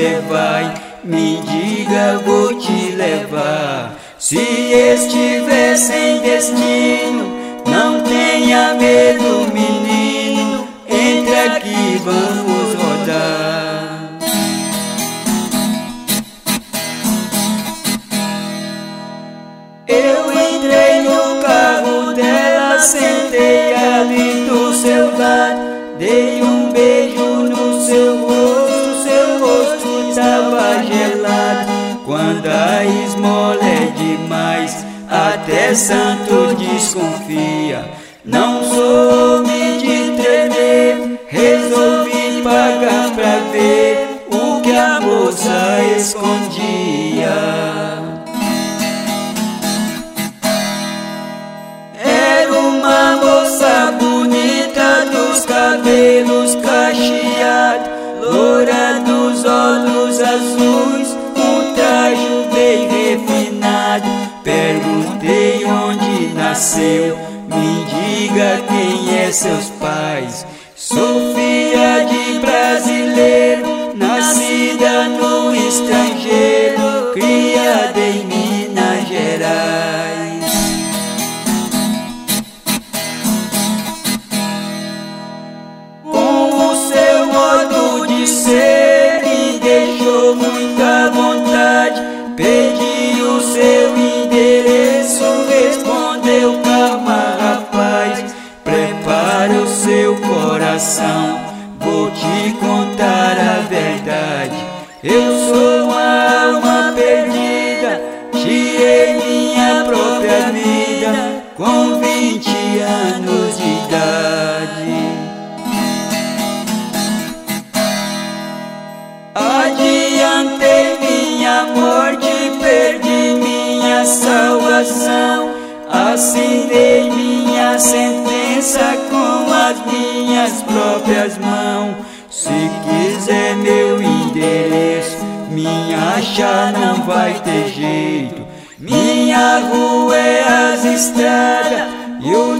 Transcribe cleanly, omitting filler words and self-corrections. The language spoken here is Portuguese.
você vai, me diga, vou te levar. Se estiver sem destino, não tenha medo, menino, entra aqui, vamos rodar. Eu entrei no carro dela, sentei ali do seu lado, dei um beijo no seu rosto estava gelado. Quando a esmola é demais, até santo desconfia. Não sou homem de tremer, resolvi pagar pra ver o que a moça escondia. Era uma moça bonita, dos cabelos cacheados, loura dos olhos azuis, um traje bem refinado. Perguntei onde nasceu, me diga quem é seus pais. Sou filha de brasileiro, nascida no estrangeiro, criada em Minas Gerais. Com o seu modo de ser me deixou muita vontade. Pedi o seu endereço, respondeu: calma, rapaz, prepara o seu coração, vou te contar a verdade. Eu sou uma alma perdida, tirei minha própria vida com 20 anos de idade. Adiantei minha morte, perdi minha salvação, assinei minha sentença com as minhas próprias mãos. Se quiser meu endereço, me achar não vai ter jeito. Minha rua é as estradas e o